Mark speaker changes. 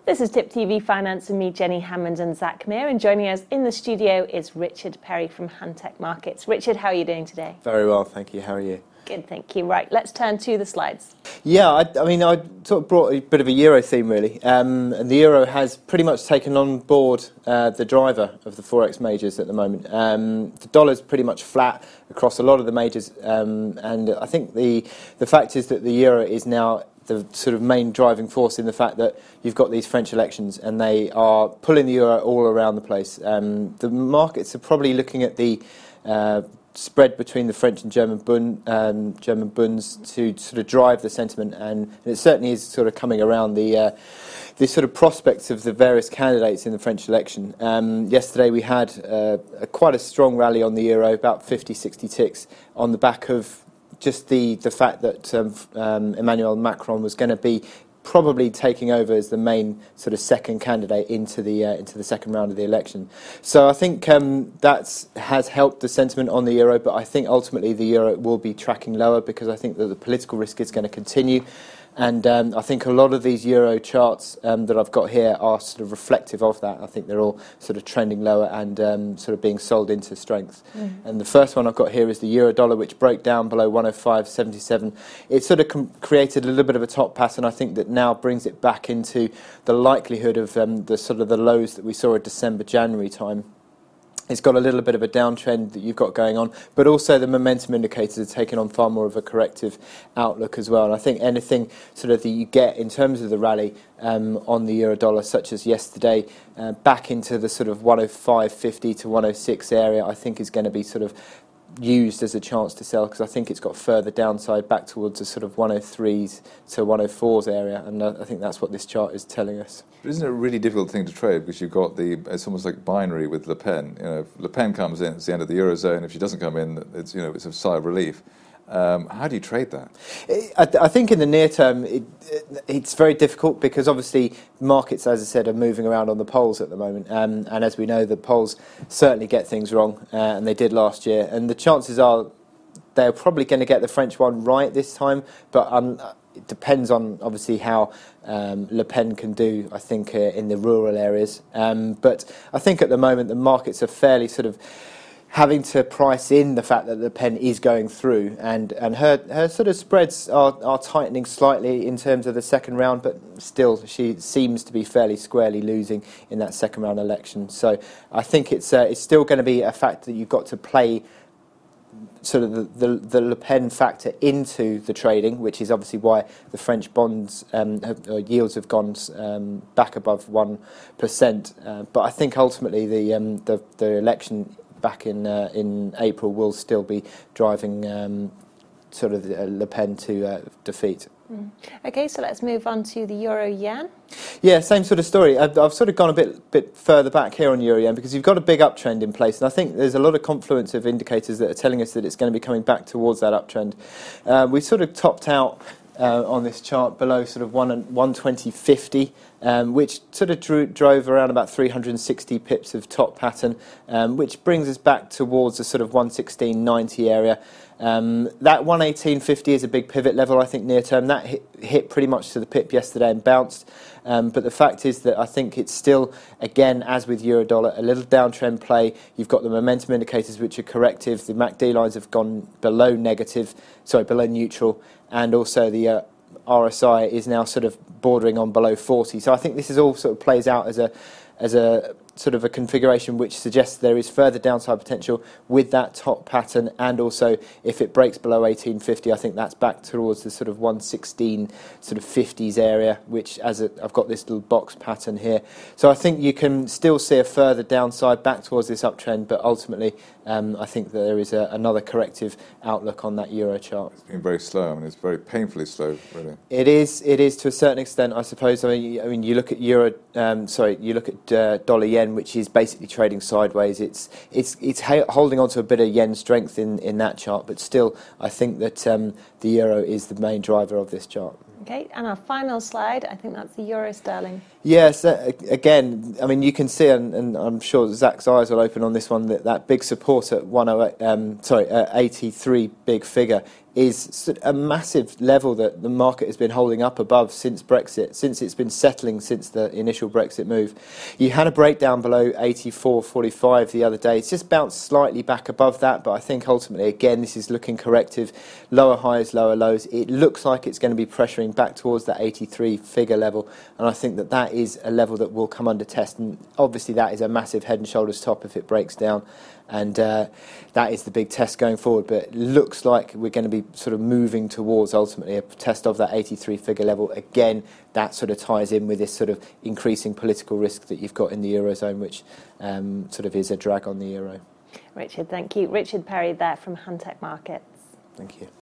Speaker 1: This is Tip TV Finance with me, Jenny Hammond and Zach Meir, and joining us in the studio is Richard Perry from Hantec Markets. Richard, how are you doing today?
Speaker 2: Very well, thank you. How are you?
Speaker 1: Good, thank you. Right, let's turn to the slides.
Speaker 2: Yeah, I sort of brought a bit of a Euro theme, really. And the Euro has pretty much taken on board the driver of the Forex majors at the moment. The dollar's pretty much flat across a lot of the majors. And I think the fact is that the Euro is now the sort of main driving force in the fact that you've got these French elections and they are pulling the Euro all around the place. The markets are probably looking at the spread between the French and German bunds to sort of drive the sentiment, and it certainly is sort of coming around the sort of prospects of the various candidates in the French election. Yesterday we had quite a strong rally on the Euro, about 50-60 ticks, on the back of just the fact that Emmanuel Macron was going to be probably taking over as the main sort of second candidate into the second round of the election. So I think that has helped the sentiment on the Euro, but I think ultimately the Euro will be tracking lower because I think that the political risk is going to continue. And I think a lot of these Euro charts that I've got here are sort of reflective of that. I think they're all sort of trending lower and sort of being sold into strength. And the first one I've got here is the Euro dollar, which broke down below 105.77. It sort of created a little bit of a top pattern. I think that now brings it back into the likelihood of the sort of the lows that we saw at December, January time. It's got a little bit of a downtrend that you've got going on, but also the momentum indicators are taking on far more of a corrective outlook as well. And I think anything sort of that you get in terms of the rally on the euro dollar, such as yesterday, back into the sort of 105.50 to 106 area, I think is going to be sort of used as a chance to sell, because I think it's got further downside back towards the sort of 103s to 104s area, and I think that's what this chart is telling us.
Speaker 3: But isn't it a really difficult thing to trade, because you've got it's almost like binary with Le Pen. You know, if Le Pen comes in, it's the end of the eurozone. If she doesn't come in, it's it's a sigh of relief. How do you trade that?
Speaker 2: I think in the near term it's very difficult, because obviously markets, as I said, are moving around on the polls at the moment, and as we know, the polls certainly get things wrong, and they did last year, and the chances are they're probably going to get the French one right this time, but it depends on obviously how Le Pen can do, I think, in the rural areas, but I think at the moment the markets are fairly sort of having to price in the fact that Le Pen is going through, and her sort of spreads are tightening slightly in terms of the second round, but still she seems to be fairly squarely losing in that second round election. So I think it's still going to be a fact that you've got to play sort of the Le Pen factor into the trading, which is obviously why the French bonds yields have gone back above 1%. But I think ultimately the election back in April will still be driving sort of Le Pen to defeat.
Speaker 1: Okay, so let's move on to the euro-yen.
Speaker 2: Yeah, same sort of story. I've sort of gone a bit further back here on euro-yen, because you've got a big uptrend in place, and I think there's a lot of confluence of indicators that are telling us that it's going to be coming back towards that uptrend. We sort of topped out on this chart below sort of 120.50, which sort of drove around about 360 pips of top pattern, which brings us back towards the sort of 116.90 area. That 118.50 is a big pivot level, I think, near term. That hit pretty much to the pip yesterday and bounced. But the fact is that I think it's still, again, as with euro dollar, a little downtrend play. You've got the momentum indicators, which are corrective. The MACD lines have gone below neutral, and also the RSI is now sort of bordering on below 40. So I think this is all sort of plays out as a sort of a configuration which suggests there is further downside potential with that top pattern, and also if it breaks below 18.50, I think that's back towards the sort of 116 sort of 50s area, which I've got this little box pattern here. So I think you can still see a further downside back towards this uptrend, but ultimately I think that there is another corrective outlook on that euro chart.
Speaker 3: It's been very slow. I mean, it's very painfully slow, really.
Speaker 2: It is to a certain extent, I suppose. I mean, you look at dollar yen, which is basically trading sideways. It's holding on to a bit of yen strength in that chart, but still, I think that the euro is the main driver of this chart.
Speaker 1: Okay, and our final slide, I think that's the euro sterling.
Speaker 2: Yes, again, I mean, you can see, and I'm sure Zach's eyes will open on this one, that big support at 83 big figure is a massive level that the market has been holding up above since Brexit, since it's been settling since the initial Brexit move. You had a breakdown below 84.45 the other day. It's just bounced slightly back above that, but I think ultimately, again, this is looking corrective. Lower highs, lower lows. It looks like it's going to be pressuring back towards that 83 figure level, and I think that that is a level that will come under test, and obviously that is a massive head and shoulders top if it breaks down. And that is the big test going forward. But it looks like we're going to be sort of moving towards ultimately a test of that 83 figure level. Again, that sort of ties in with this sort of increasing political risk that you've got in the Eurozone, which sort of is a drag on the euro.
Speaker 1: Richard, thank you. Richard Perry there from Hantec Markets.
Speaker 2: Thank you.